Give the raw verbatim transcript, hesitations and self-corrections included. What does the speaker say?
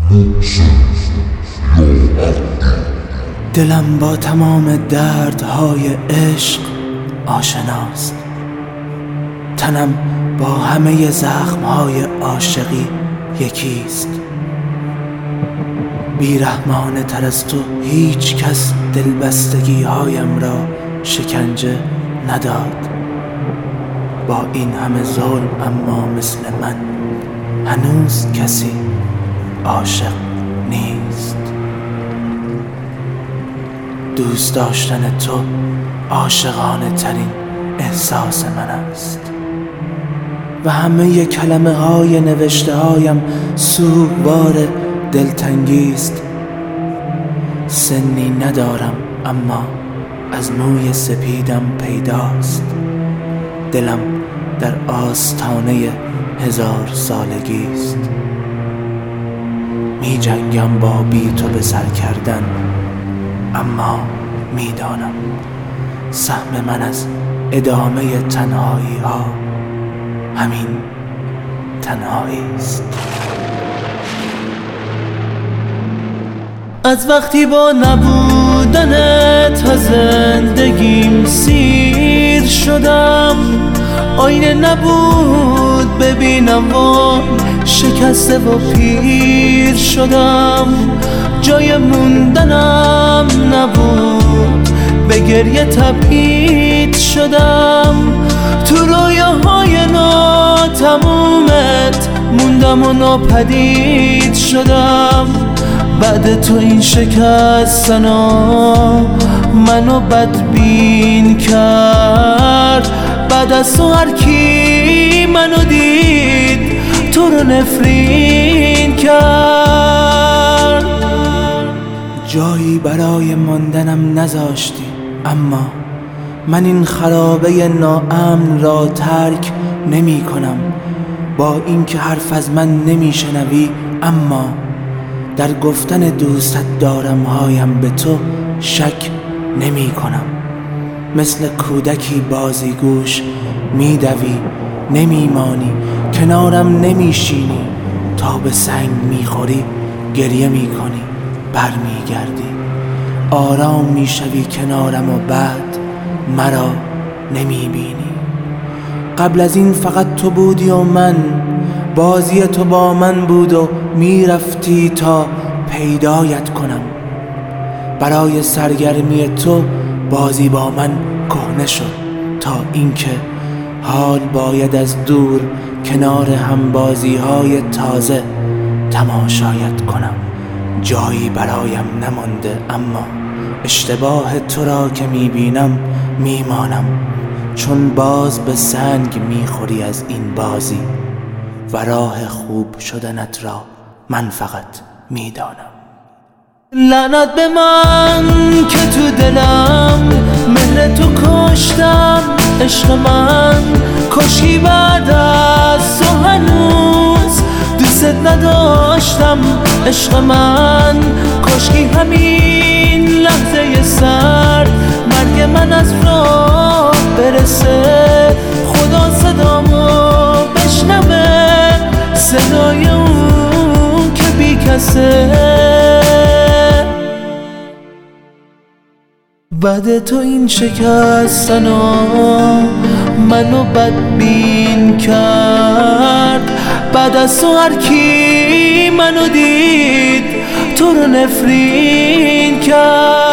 دلم با تمام دردهای عشق آشناست، تنم با همه زخمهای عاشقی یکیست. بیرحمانه تر از تو هیچ کس دلبستگی هایم را شکنجه نداد. با این همه ظلم اما مثل من هنوز کسی عاشق نیست. دوست داشتن تو عاشقانه ترین احساس من است و همه کلمه های نوشته هایم سوگوار دلتنگی است. سنی ندارم اما از موی سپیدم پیداست. دلم در آستانه هزار سالگی است. می جنگم با بی تو به سر کردن، اما می دانم سهم من از ادامه تنهایی ها همین تنهایی است. از وقتی با نبودنت از زندگیم سیر شدم، آینه نبود ببینم و شکسته و پیر شدم. جای موندنم نبود، به گریه تبعید شدم. تو رویاهای ناتمومت موندم و ناپدید شدم. بعد تو این شکستنا منو بدبین کرد. بعد از تو هر کی منو دید تو رو نفرین کرد. جایی برای ماندنم نذاشتی، اما من این خرابه ناامن را ترک نمی کنم. با اینکه حرف از من نمی شنوی، اما در گفتن دوستت دارم هایم به تو شک نمی کنم. مثل کودکی بازیگوش می دوی نمی مانی، کنارم نمی شینی. تا به سنگ می خوری گریه می کنی، بر می گردی. آرام می شوی کنارم و بعد مرا نمی بینی. قبل از این فقط تو بودی و من، بازی تو با من بود و می رفتی تا پیدایت کنم. برای سرگرمی تو بازی با من کهنه شد، تا اینکه حال باید از دور کنار هم بازی های تازه تماشایت کنم. جایی برایم نمانده، اما اشتباه تو را که می بینم می مانم، چون باز به سنگ می خوری از این بازی و راه خوب شدنت را من فقط می دانم. لعنت به من که تو دلم مهر تو کشتم. عشق من کاشکی بعد از تو هنوز دوست نداشتم. عشق من کاشکی همین لحظه سرد مرگ من از راه برسه. خدا صدامو بشنوه، صدای اون که بی کسه. بعد تو این شکستنا منو بدبین کرد. بعد از تو هر کی منو دید تو رو نفرین کرد.